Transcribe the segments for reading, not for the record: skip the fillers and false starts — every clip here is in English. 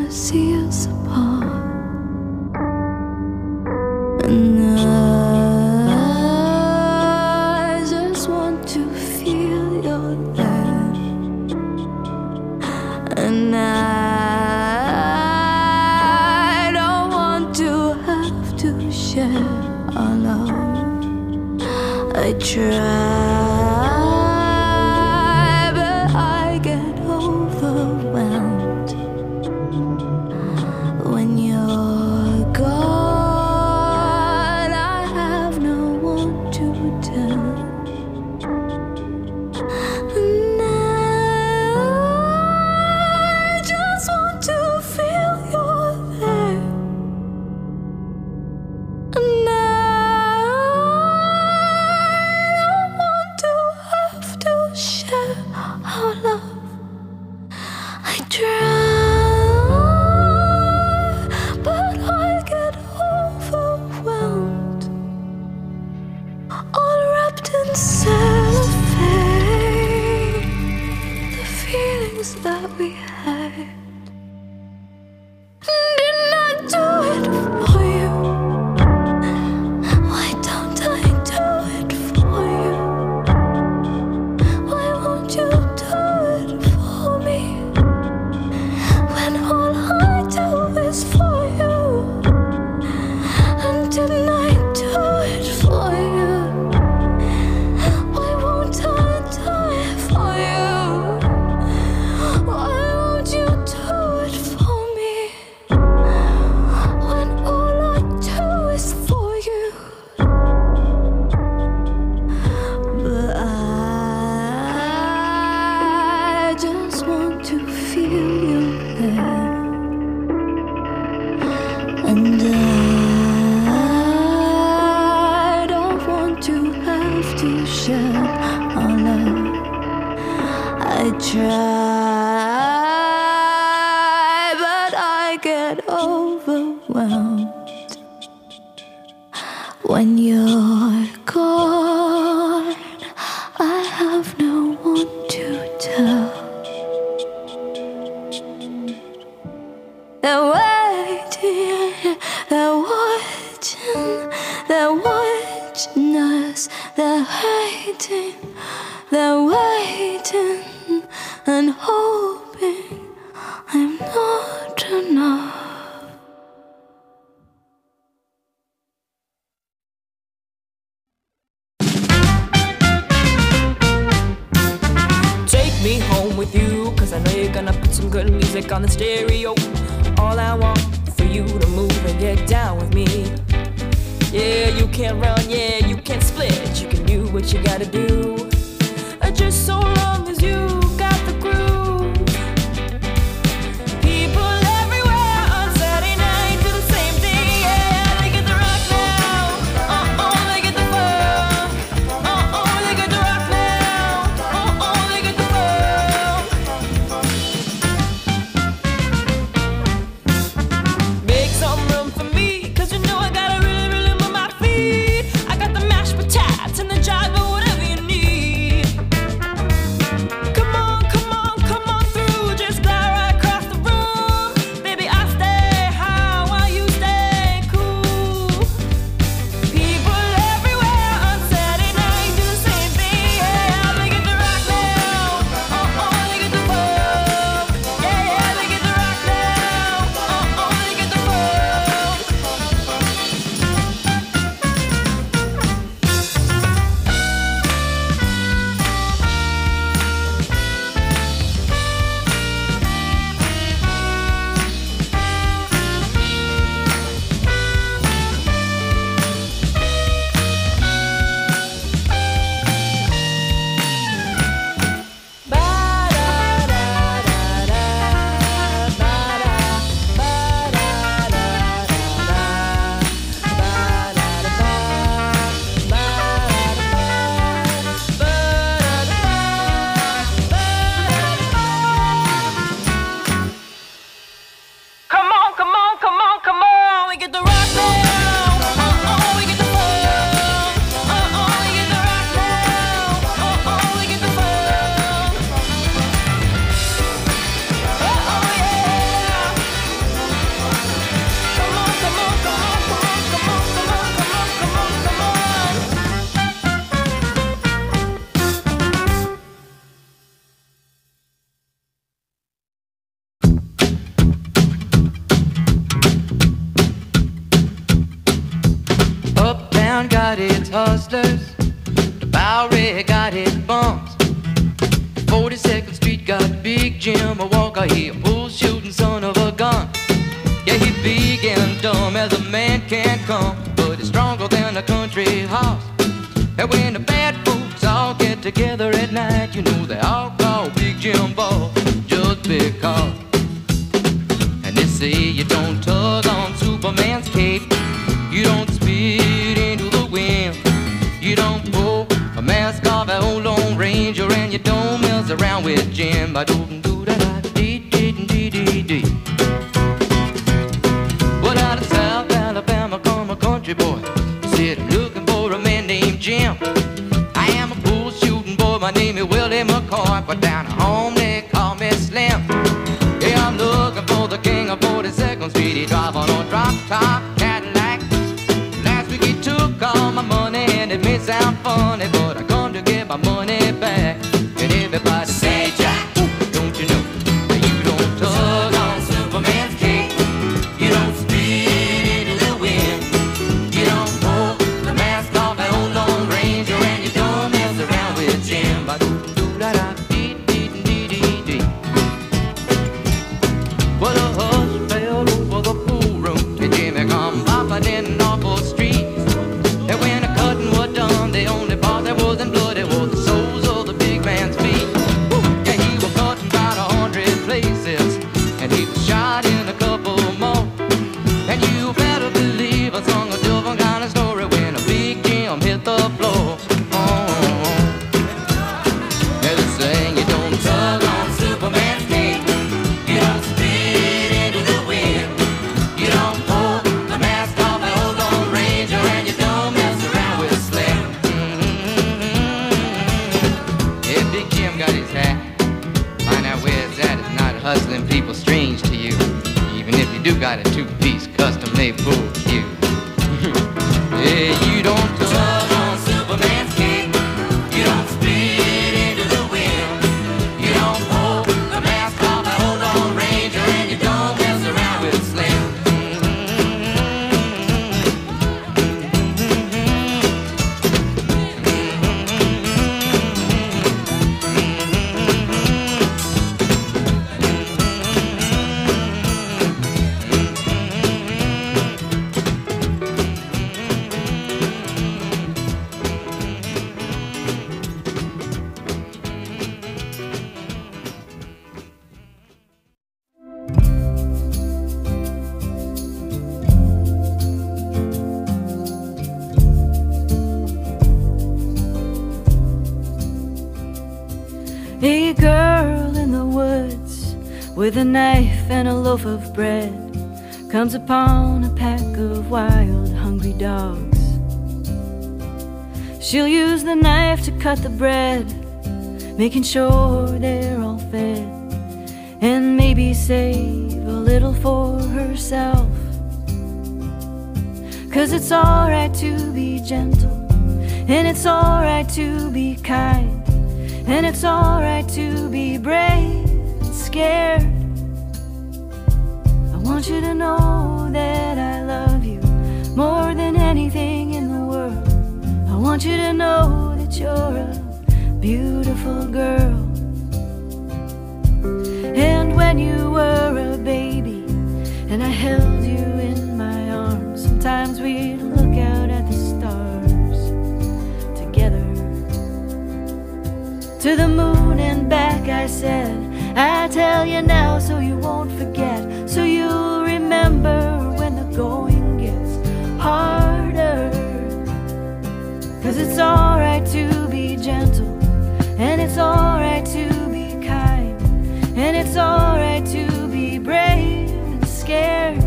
see us apart. And I just want to feel your there. And I don't want to have to share our love. I try, but I get overwhelmed when you're gone. I have no one to tell. And I just want to feel you're there. And I don't want to have to share our love. I try, but I get overwhelmed, all wrapped in cellophane. The feelings that we had, didn't I do it for you? Why don't I do it for you? Why won't you do it for me? When all I do is for you. And didn't I do it for you? Why won't I do it for you? Why won't you do it for me? When all I do is for you. But I just want to feel you there. And I don't want to have to share our love. I try, but I get overwhelmed when you're gone. I have no one to tell. They're waiting, they're watching, they're watching us. They're hating, they're waiting and hoping I'm not enough. Take me home with you, cause I know you're gonna put some good music on the stereo. All I want for you to move and get down with me. Yeah, you can't run, yeah, you can't split. You can do what you gotta do, just so long as you got the groove. People everywhere on Saturday night do the same thing, yeah. They get the rock now, they get the funk, they get the rock now, they get the funk. Make some room for me, cause you know I gotta really, really move my feet. I got the mashed potatoes and the jive, but whatever you need. Come on. town got its hustlers, the Bowery got its bums. 42nd Street got Big Jim, a Walker, he a bull-shooting son of a gun. Yeah, he big and dumb as a man can come, but he's stronger than a country horse. And when the bad folks all get together at night, you know they all call Big Jim Boss just because. And they say you don't tug on Superman's cape, you don't spit into the wind, you don't pull a mask off an old Lone Ranger, and you don't mess around with Jim. Ba-do-do-da-da-dee-dee-dee-dee-dee. Well, out of South Alabama come a country boy, he said, I'm looking for a man named Jim. I am a bull-shooting boy, my name is Willie McCoy, but down at home they call me Slim. Yeah, I'm looking for the king of 42nd Street. He drive on a drop-top Cadillac. Last week he took all my money, and it may sound funny, but I come to get my money back. And everybody say, Jack, don't you know that you don't tug on Superman's cape, you don't spit into the wind, you don't pull the mask off an old Lone Ranger, and you don't mess around with Jim. Ba-do-do-da-da-dee-dee-dee-dee. Well, a hush fell over the pool room, and Jimmy come bopping in awful streets. And when the cutting was done, the only part that wasn't bloody was the soles of the big man's feet. Yeah, he was cut in about 100 places, and he was shot in a couple more. And you better believe I sung a different kind of story when a Big Jim hit the floor. Yeah, they saying you don't tug on Superman's cape, you don't spit into the wind, you don't pull the mask off an old Lone Ranger, and you don't mess around with Slim. Yeah, Big Jim got his hat. Find out where it's at. It's not hustling people strange to you, even if you do got a two-piece custom-made bull cue. Yeah, you don't tug on Superman's cape, you don't spit into the wind, you don't pull the mask off an old Lone Ranger, and you don't mess around with Slim. A girl in the woods with a knife and a loaf of bread comes upon a pack of wild, hungry dogs. She'll use the knife to cut the bread, making sure they're all fed, and maybe save a little for herself. 'Cause it's alright to be gentle, and it's alright to be kind, and it's alright to be brave and scared. I want you to know that I love you more than anything in the world. I want you to know that you're a beautiful girl. And when you were a baby and I held you in my arms, sometimes we'd look out at the stars together. To the moon and back I said, I tell you now so you won't forget, so you'll remember when the going gets harder. 'Cause it's alright to be gentle, and it's alright to be kind, and it's alright to be brave and scared.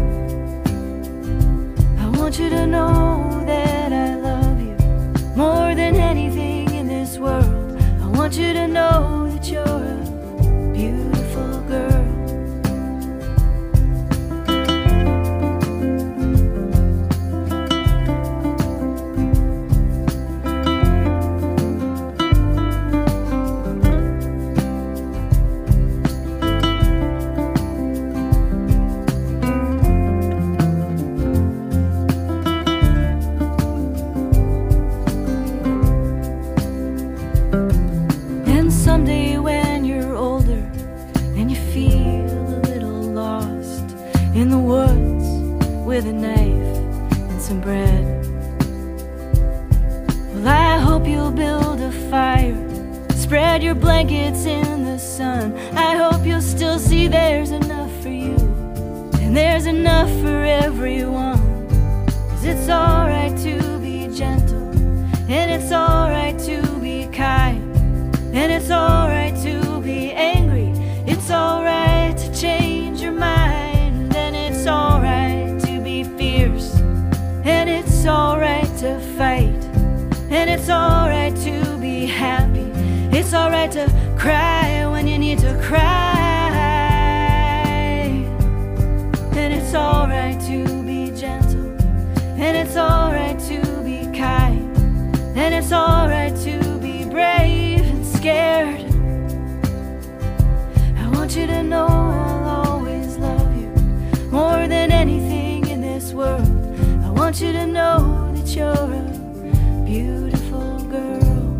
I want you to know that I love you more than anything in this world. I want you to know that you're a beautiful girl. in the woods with a knife and some bread. Well, I hope you'll build a fire, spread your blankets in the sun. I hope you'll still see there's enough for you, and there's enough for everyone. 'Cause it's alright to be gentle, and it's alright to be kind, and it's alright to be angry. It's alright to change your mind, and it's alright to be fierce, and it's alright to fight, and it's alright to be happy. It's alright to cry when you need to cry, and it's alright to be gentle, and it's alright to be kind, and it's alright to be brave and scared. I want you to know I'll always love you more than anything in this world. I want you to know that you're a beautiful girl.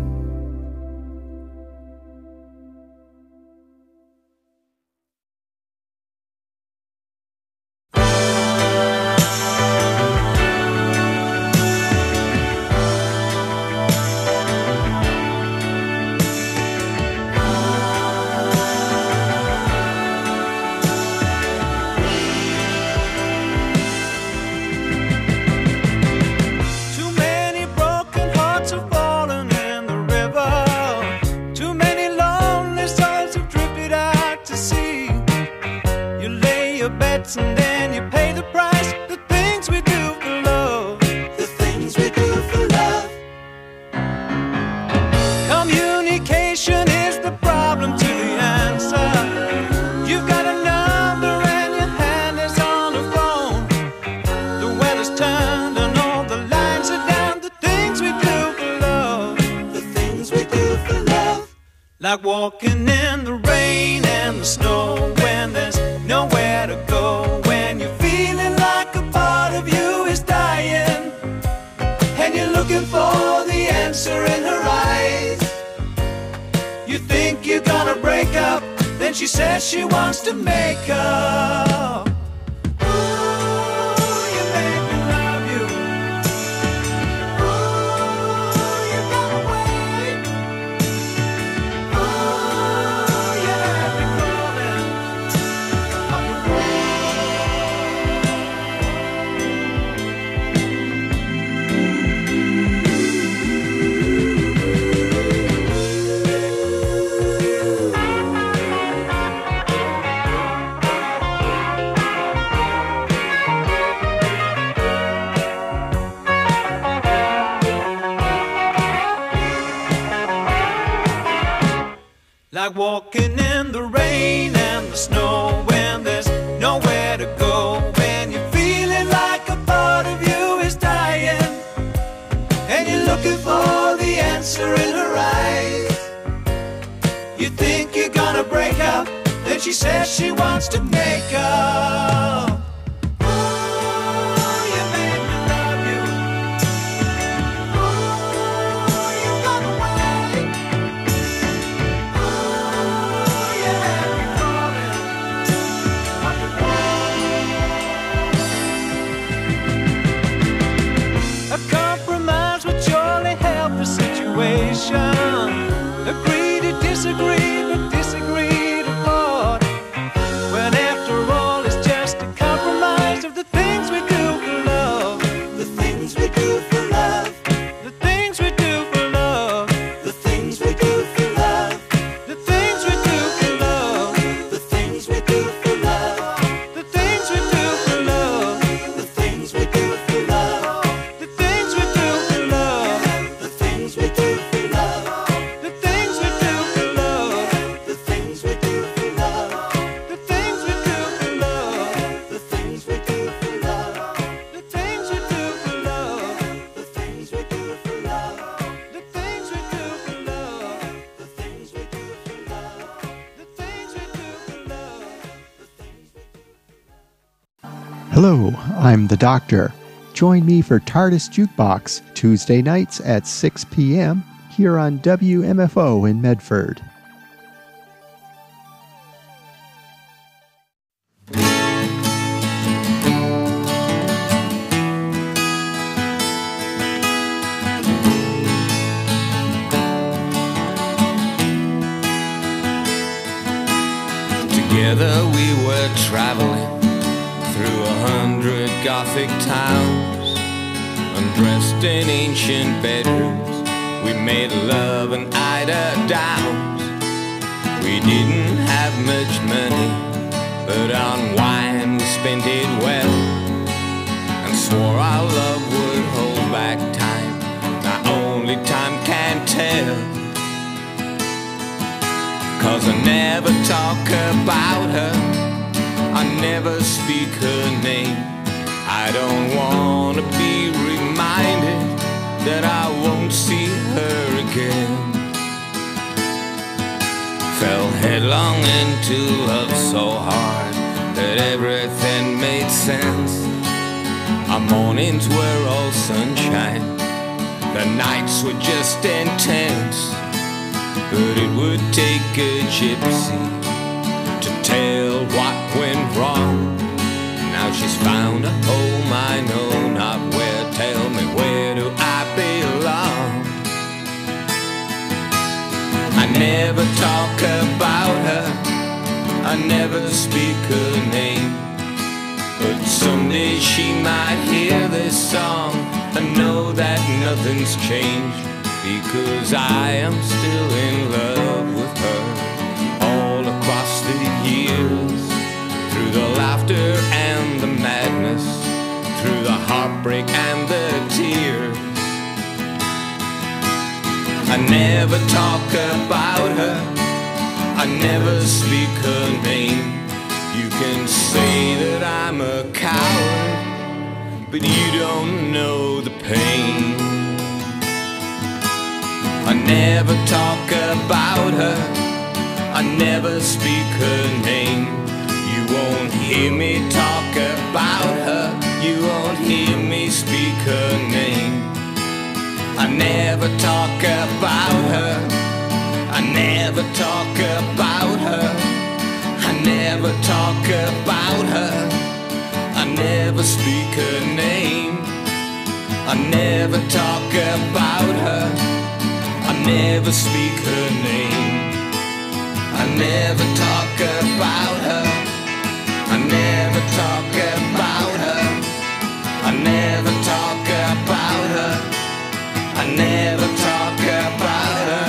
And then you pay the price. The things we do for love, the things we do for love. Communication is the problem to the answer. You've got a number and your hand is on the phone. The weather's turned and all the lines are down. The things we do for love, the things we do for love. Like walking in the rain and the snow when there's nowhere to go, when you're feeling like a part of you is dying, and you're looking for the answer in her eyes. You think you're gonna break up, then she says she wants to make up. Ooh, you make me love you. Ooh, you got away. Ooh, you have me calling. Like walking in the rain and the snow when there's nowhere to go, when you're feeling like a part of you is dying, and you're looking for the answer in her eyes. You think you're gonna break up, then she says she wants to make up. Ooh, you made me love you. Ooh, you got away. A compromise would surely help the situation. Agree to disagree, but disagree to part. When after all it's just a compromise of the things we do for love. The things we do for love. The things we do for love. The things we do for love. The things we do for love. The things we do for love. The things we do for love. The things we do for love. The things we do for love. The things we do for love. The things we do for love. The things we do for love. The things we do for love. The things we do for love. The things we do for love. The things we do for love. The things we do for love. The things we do for love. The things we do for love. The things we do. Hello, I'm the Doctor. Join me for TARDIS Jukebox Tuesday nights at 6 p.m. here on WMFO in Medford. Together we were traveling through 100 Gothic towns, undressed in ancient bedrooms. We made love and eider downs. We didn't have much money, but on wine we spent it well, and swore our love would hold back time. Now only time can tell, 'cause I never talk about her, I never speak her name. I don't wanna be reminded that I won't see her again. Fell headlong into love so hard that everything made sense. Our mornings were all sunshine, the nights were just intense. But it would take a gypsy to tell what went wrong. Now she's found a home I know not where. Tell me, where do I belong? I never talk about her, I never speak her name, but someday she might hear this song and know that nothing's changed, because I am still in love with her. All across the years, through the laughter and the madness, through the heartbreak and the tears, I never talk about her, I never speak her name. You can say that I'm a coward, but you don't know the pain. I never talk about her, I never speak her name. You won't hear me talk about her, you won't hear me speak her name. I never talk about her, I never talk about her, I never talk about her, I never speak her name. I never talk about her, I never speak her name. I never talk about her, I never talk about her, I never talk about her, I never talk about her.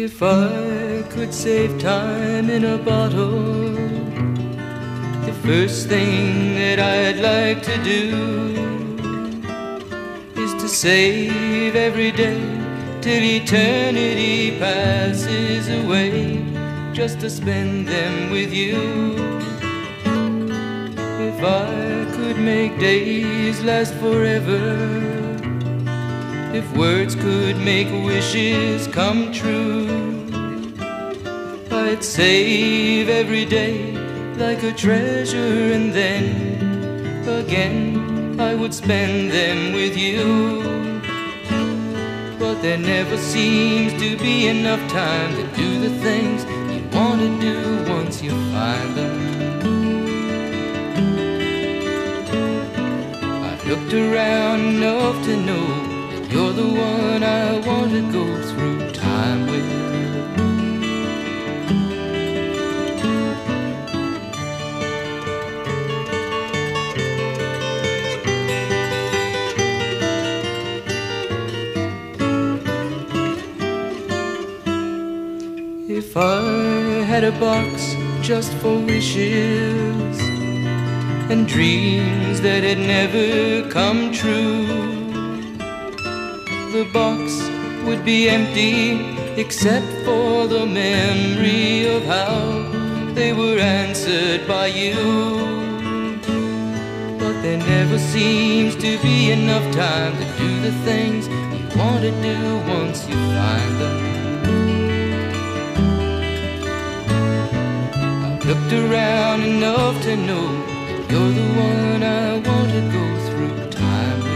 If I could save time in a bottle, the first thing that I'd like to do is to save every day till eternity passes away, just to spend them with you. If I could make days last forever, if words could make wishes come true, I'd save every day like a treasure, and then again I would spend them with you. But there never seems to be enough time to do the things you want to do once you find them. I've looked around enough to know you're the one I want to go through time with. If I had a box just for wishes and dreams that had never come true, the box would be empty except for the memory of how they were answered by you. But there never seems to be enough time to do the things you want to do once you find them. I've looked around enough to know you're the one I want to go through time with.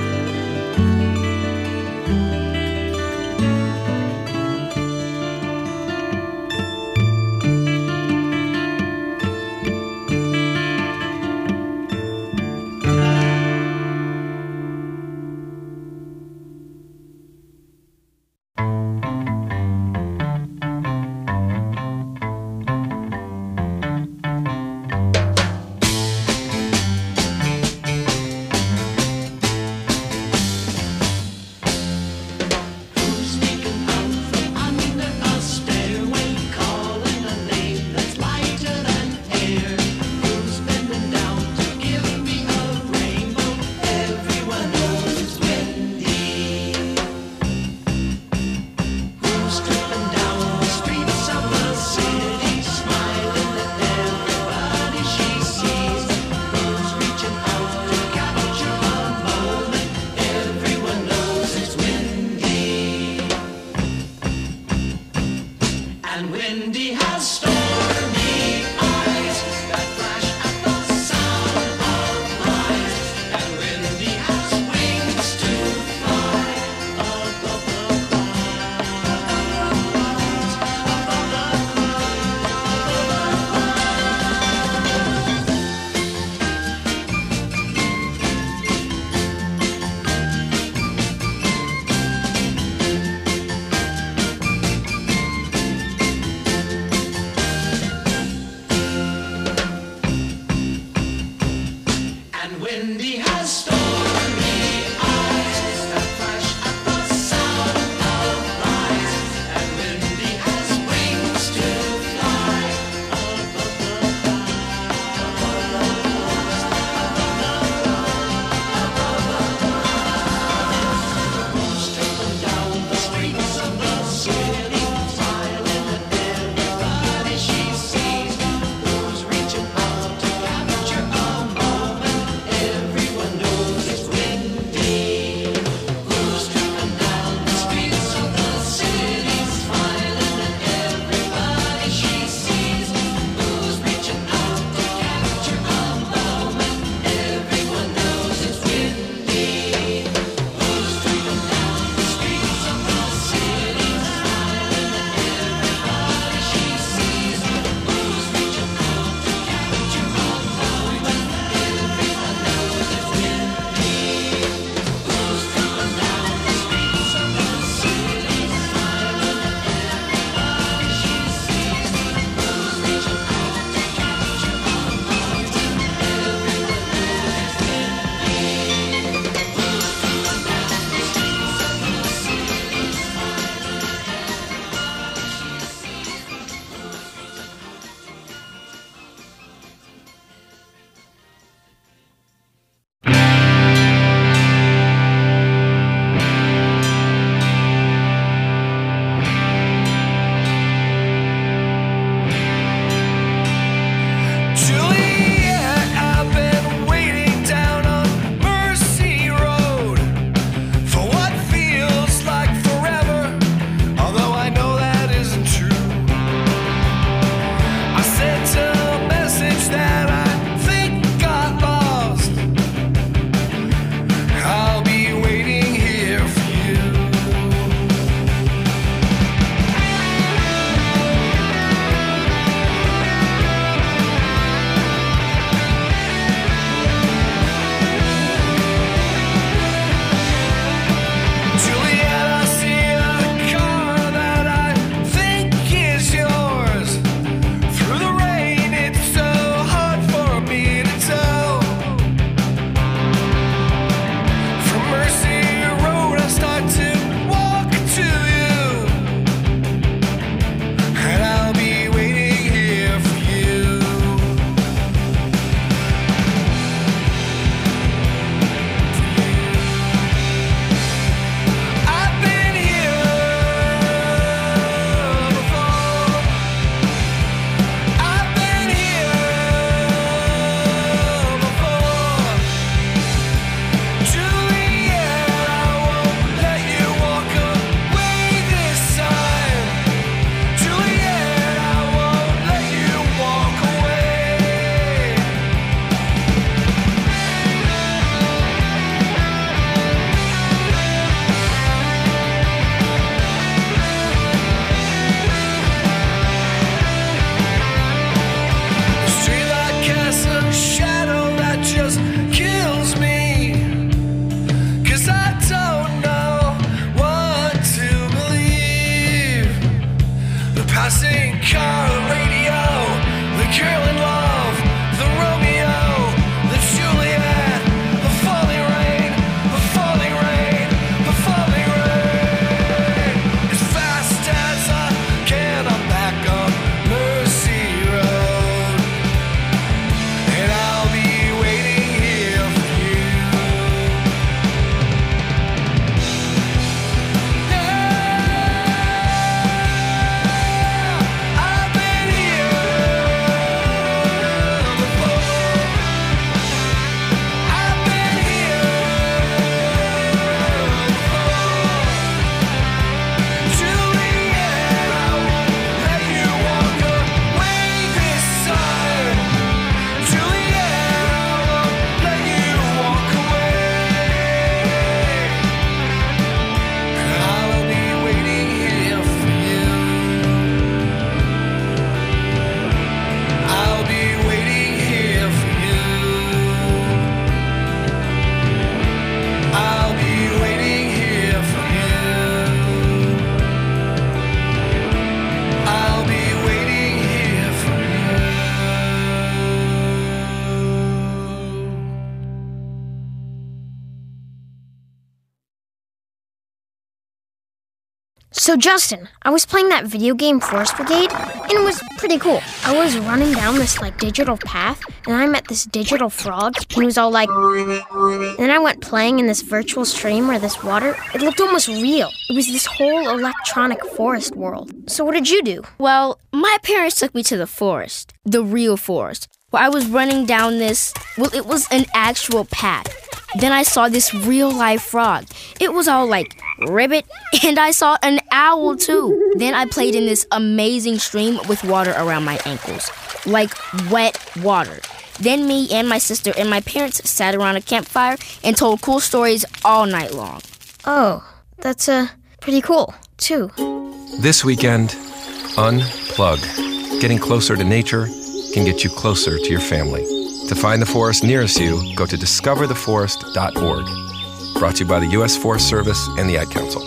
So Justin, I was playing that video game Forest Brigade, and it was pretty cool. I was running down this digital path, and I met this digital frog, and he was all like... And then I went playing in this virtual stream where this water, it looked almost real. It was this whole electronic forest world. So what did you do? Well, my parents took me to the forest, the real forest, where I was running down this, it was an actual path. Then I saw this real-life frog. It was all like ribbit, and I saw an owl too. Then I played in this amazing stream with water around my ankles, like wet water. Then me and my sister and my parents sat around a campfire and told cool stories all night long. Oh, that's pretty cool, too. This weekend, unplug. Getting closer to nature can get you closer to your family. To find the forest nearest you, go to discovertheforest.org. Brought to you by the U.S. Forest Service and the Ad Council.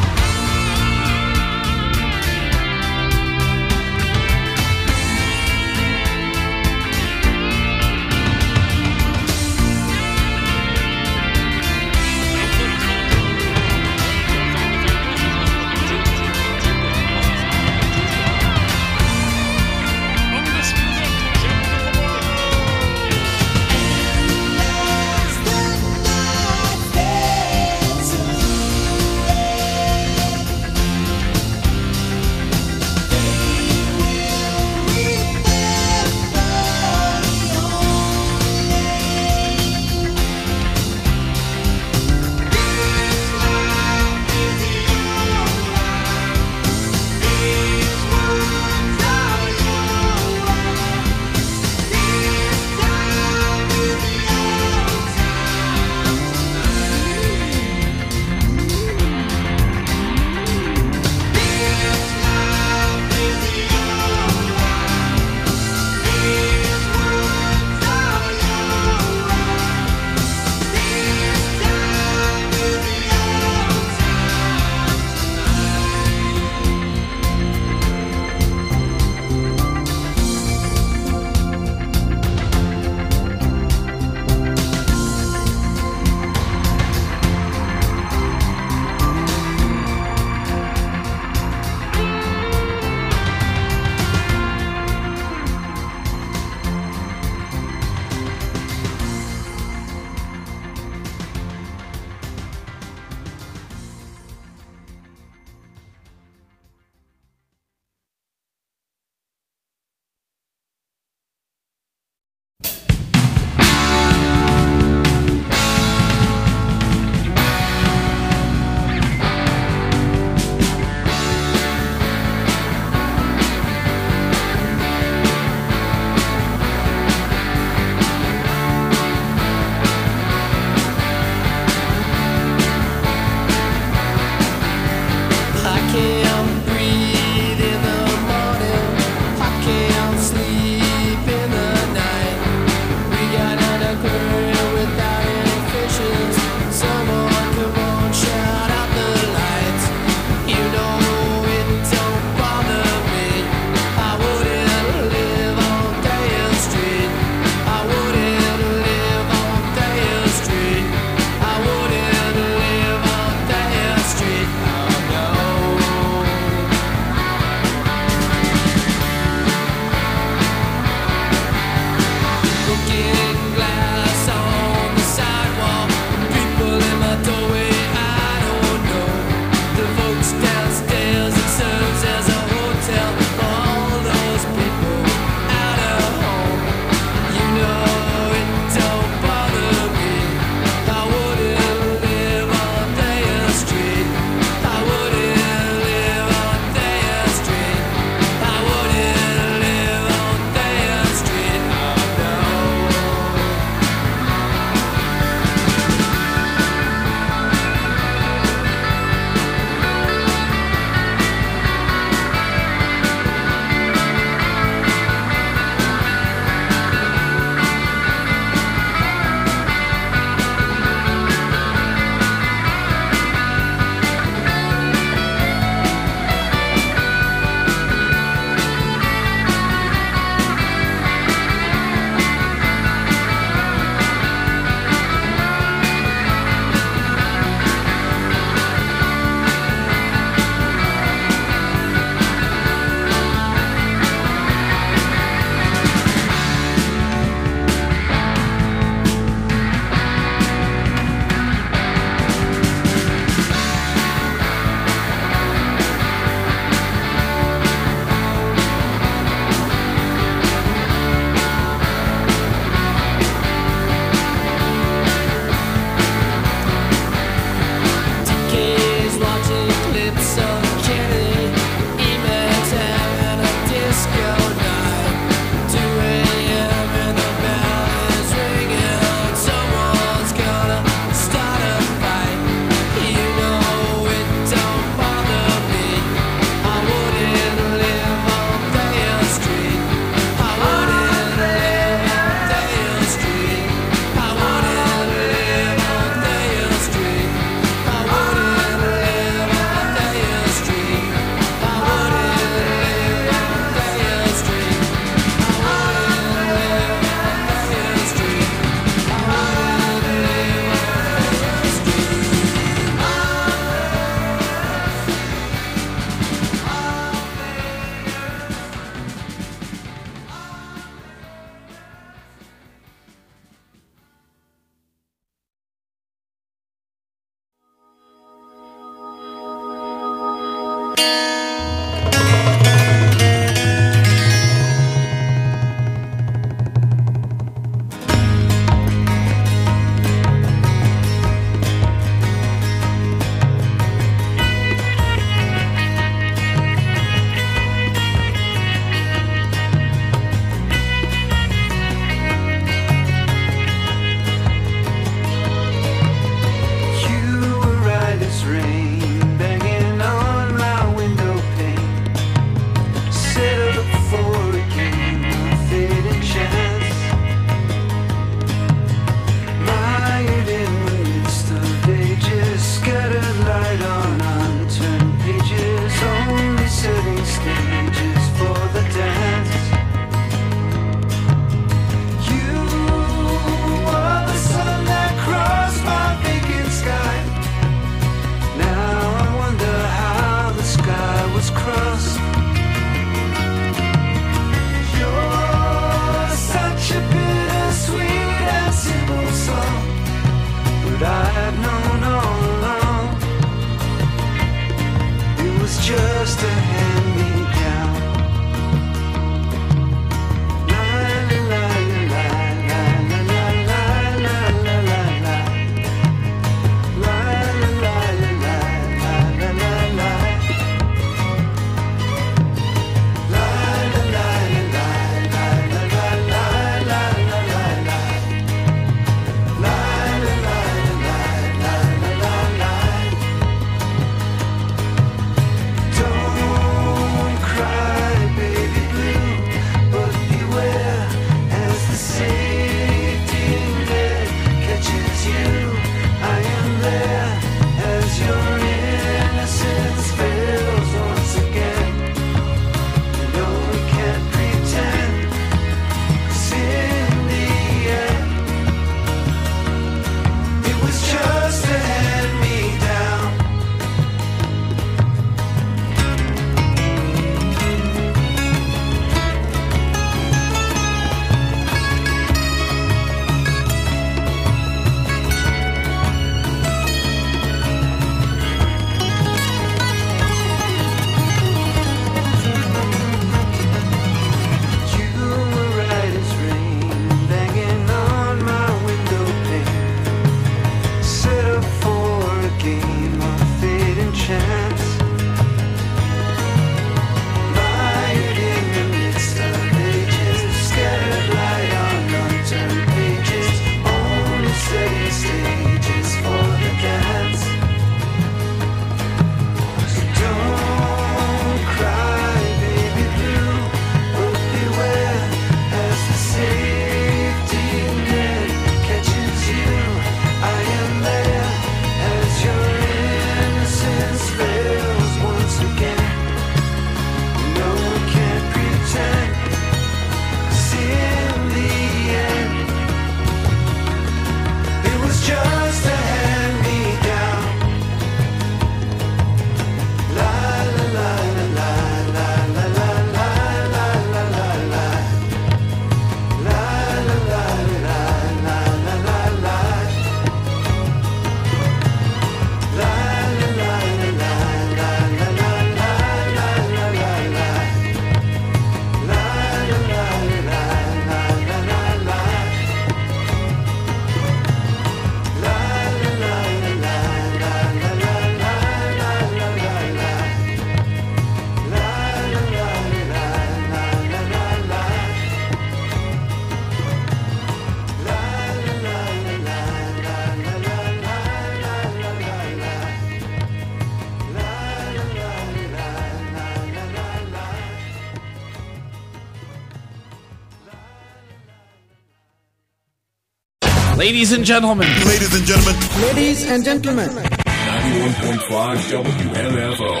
Ladies and gentlemen. Ladies and gentlemen. Ladies and gentlemen. 91.5 WMFO.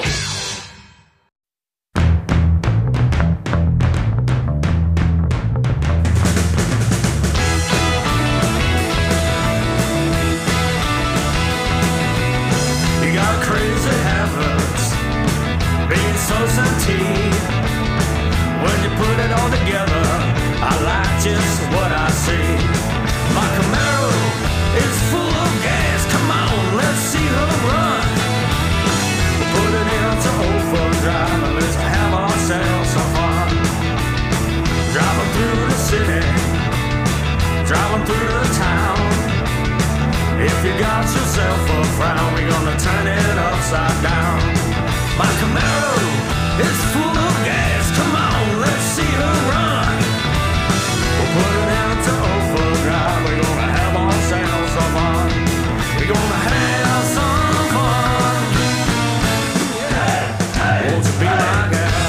You got crazy habits, being so sentient. When you put it all together, I like just what I see. My Camaro is full of gas. Come on, let's see her run. We'll put it into overdrive and let's have ourselves some fun. Driving through the city, driving through the town. If you got yourself a frown, we're gonna turn it upside down. My Camaro is full of gas. Come on, let's see her run. We'll put it into overdrive. We're gonna have ourselves some fun. We're gonna have some fun. Yeah. Hey, won't you be my girl?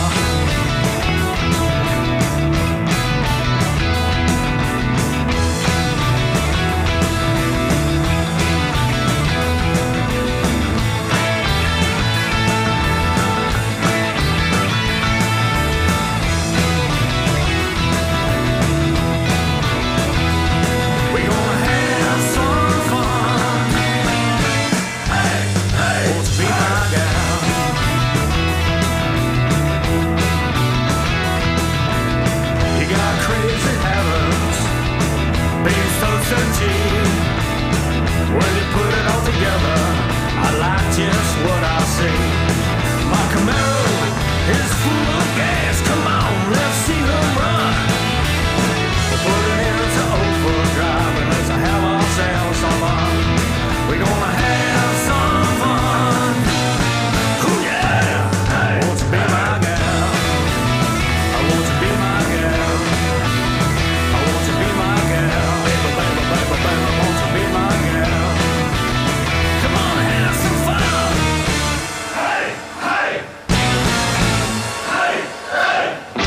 When you put it all together, I like just what I see. My Camaro is full of gas. Come on, let's see her run. We'll put it into overdrive and let's have ourselves some fun. We're gonna have some fun. Ooh yeah, hey, won't you be my girl? I want you to be my girl. I want you to be my girl. Baby, baby, baby, baby, I want you to be my girl. Come on, have some fun. Hey, hey. Hey, hey.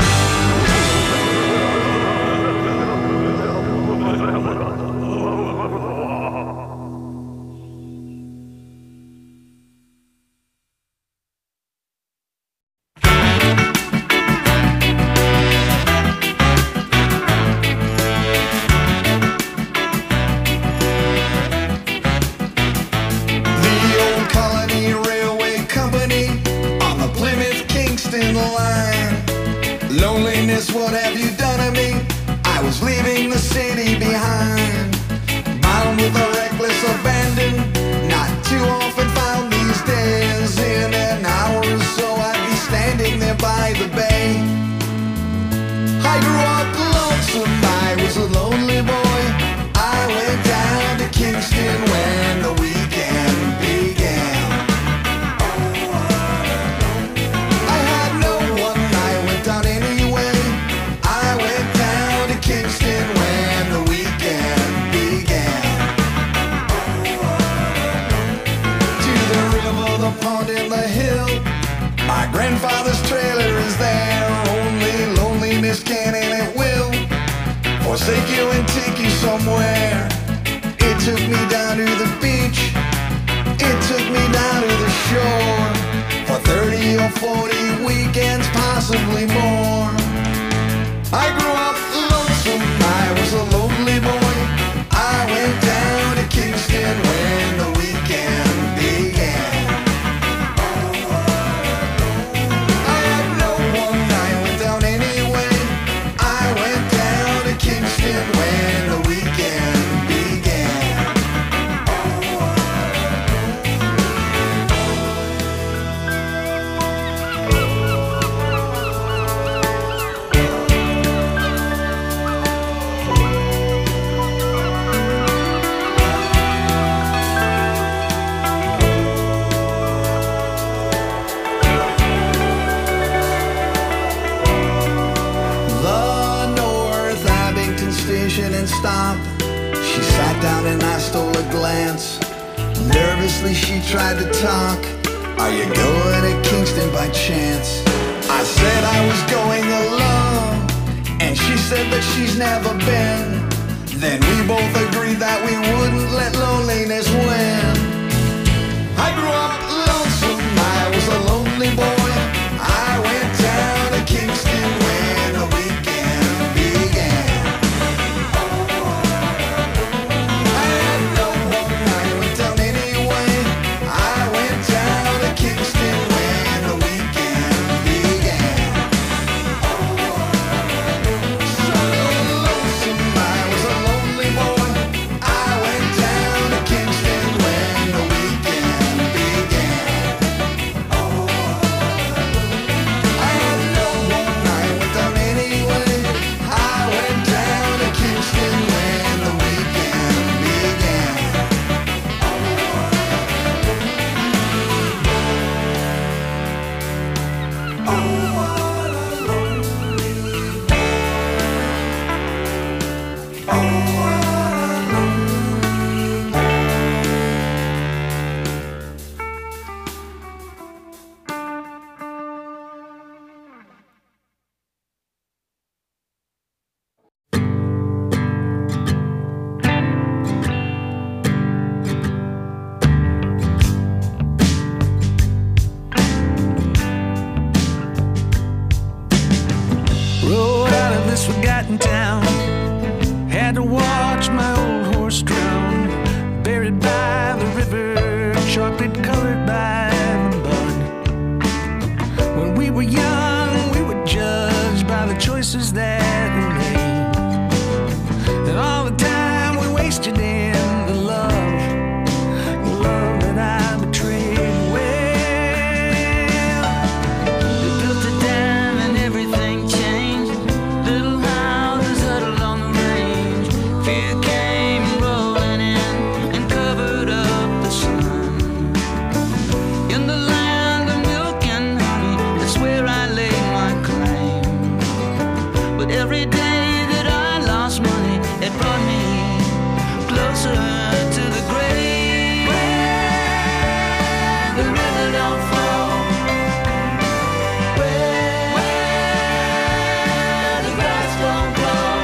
Loneliness, what have you done to me? I was leaving the city behind, bound with a reckless abandon. Not too often found these days. In an hour or so I'd be standing there by the bay. I grew up lonesome, I was a lonely boy. I went down to Kingston when the weekend began. I had no one, I went down anyway. I went down to Kingston when the weekend began. To the river, the pond, and the hill. My grandfather's trailer is there. Only loneliness can and it will forsake you and take you somewhere. It took me down to the beach. It took me down to the shore for 30 or 40 weekends, possibly more. I grew up lonesome, I was a lonely boy. I went down to Kingston when the weekend began. I had no one, I went down anyway. I went down to Kingston when the weekend began. And stop. She sat down and I stole a glance. Nervously she tried to talk. Are you going to Kingston by chance? I said I was going alone, and she said that she's never been. Then we both agreed that we wouldn't let loneliness win. I grew up lonesome, I was a lonely boy. I went down to Kingston when the weekend began. I had no home, I went down anyway. I went down to Kingston when the weekend began. So lonesome, I was a lonely boy. I went down to Kingston when the weekend began. I had no home, I went down anyway. I went down to Kingston when the weekend began. Rode out of this forgotten town. Had to watch my old horse drown. Buried by the river, chocolate colored by the bud. When we were young, we were judged by the choices that we made. And all the time we wasted in the love that I betrayed. Well, they built a dam and everything changed. Little houses huddled on the range. Fear came rolling in and covered up the sun. In the land of milk and honey, that's where I laid my claim. But every day that I lost money, it brought me closer to the grave. Where the river don't flow, where the grass don't grow.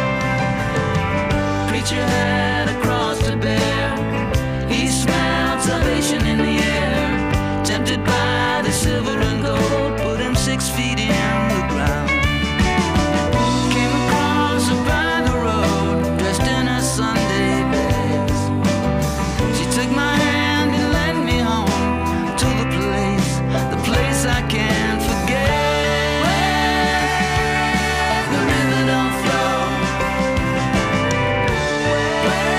Preacher had a cross to bear. He smelled salvation in the air. Tempted by the silver and gold, put him 6 feet in the ground. Came across her by the road, dressed in her Sunday best. She took my hand and led me home to the place I can't forget. The river don't flow, where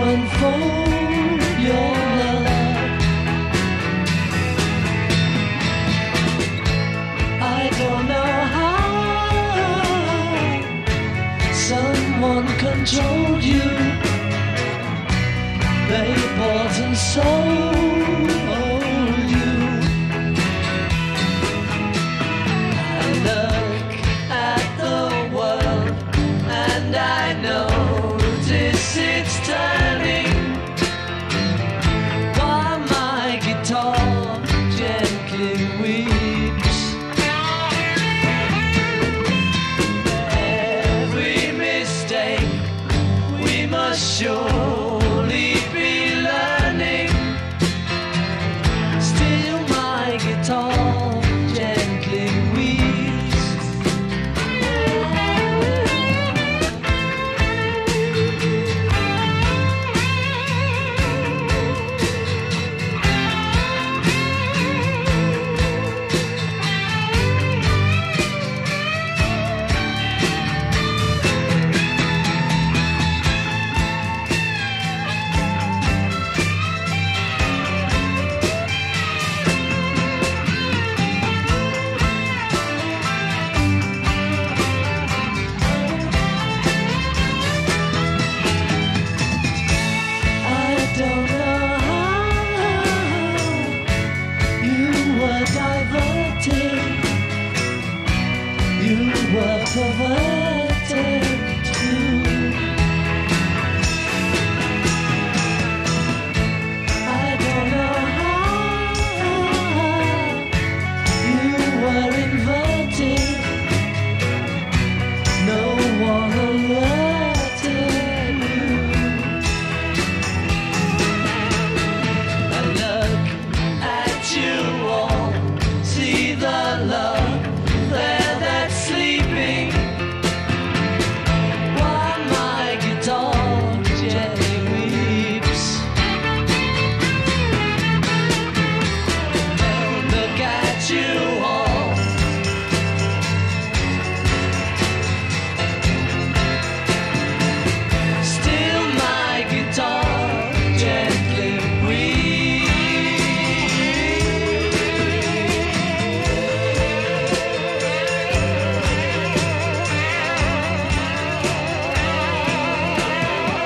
unfold your love. I don't know how someone controlled you. They bought and sold you. I look at the world and I notice it's turning, while my guitar gently weeps. Every mistake we must show